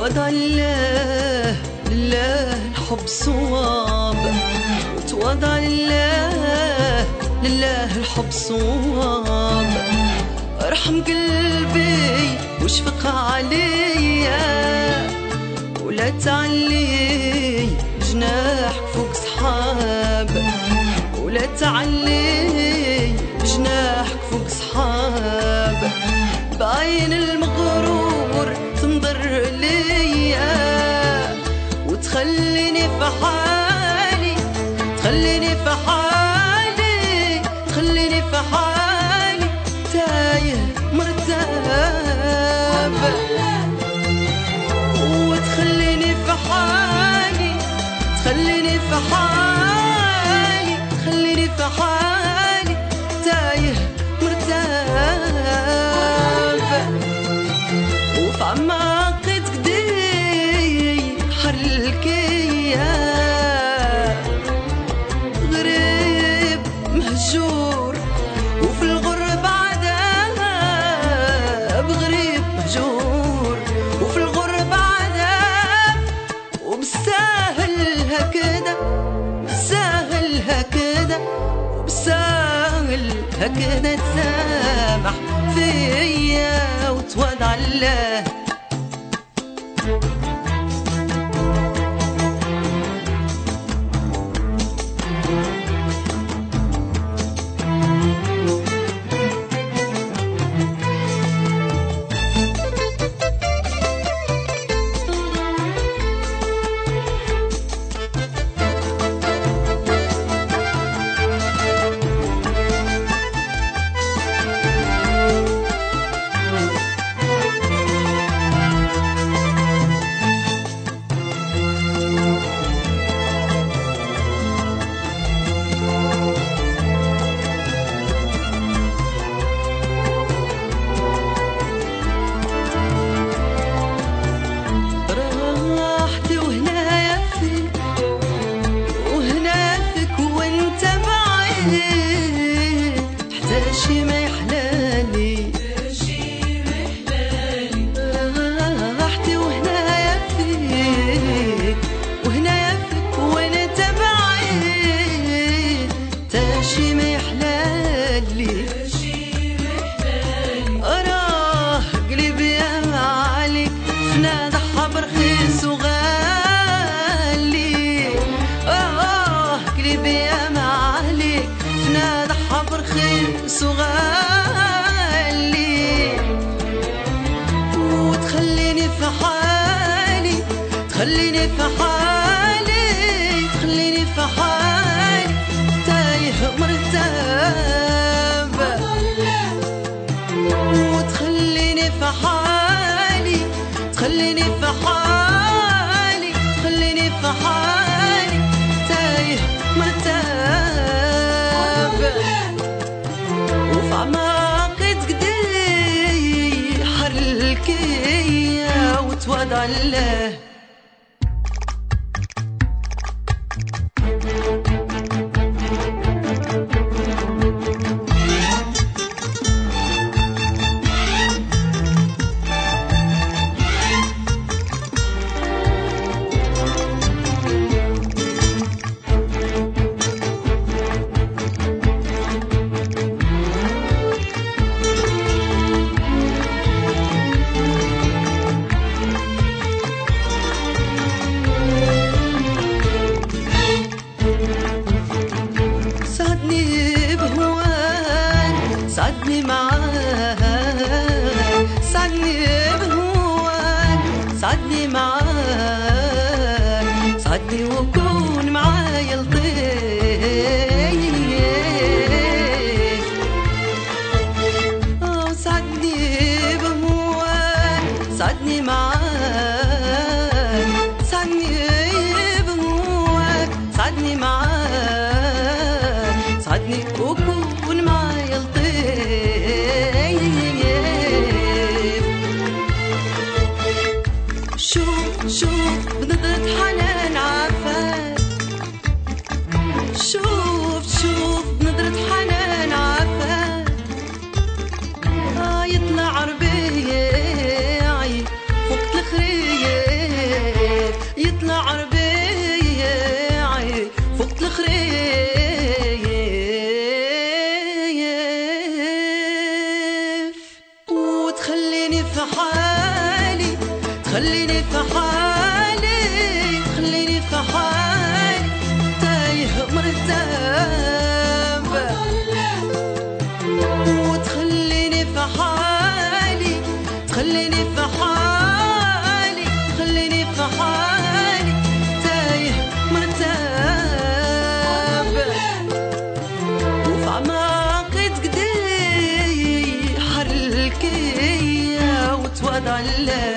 وتوضع لله الحب صواب، وتوضع لله الحب صواب. ارحم قلبي واشفق عليا، ولا تعلي جناحك فوق صحاب، ولا تعلي جناحك فوق صحاب. بعين المغرور تنظر ليا وتخليني في حالي، تخليني في حالي، تخليني في حالي تايه مرتاب، وتخليني في حالي، تخليني في حالي، تخليني في حالي تايه مرتاب. وفي عماقة قدي حرلكيا غريب مهجور، وفي الغرب عذاب غريب مهجور، وفي الغرب عذاب. وبساهل هكذا، بساهل هكذا، وبساهل هكذا تسامح فيا وتوضع الله. شي ما يحلالي، شي ما يحلالي، راحتي وهنايا فيك، وهنايا فيك وانت بعيد. تا شي ما يحلالي، شي ما يحلالي، راه قلبي يا معاليك فنادى حبر رخيص وغالي. قلبي يا معاليك فنادى حبر رخيص وغالي. وتخليني في حالي، تخليني في حالي، تخليني في حالي تايه مرتاب. وتخليني في حالي، تخليني في حالي، تخليني في حالي تايه مرتاب. وفي عماقة قدي حرلكيا وتوضع الله. سعدني معاك، سعدني بهواك، سعدني معاك، سعدني وكون معايا لطيف. سعدني بهواك، سعدني معاك، سعدني بهواك، سعدني معاك، سعدني وكون معايا لطيف. شوف شوف بنظرة حنان عافاك، شوف شوف بنظرة حنان عافاك. يطلع ربيعي فوق الخرية خليني في حالي، خليني في حالي تايه مرتاب، وتخليني في حالي، تخليني في حالي، خليني في حالي تايه مرتاب، وفي عماقي تقدي حركي وتوضع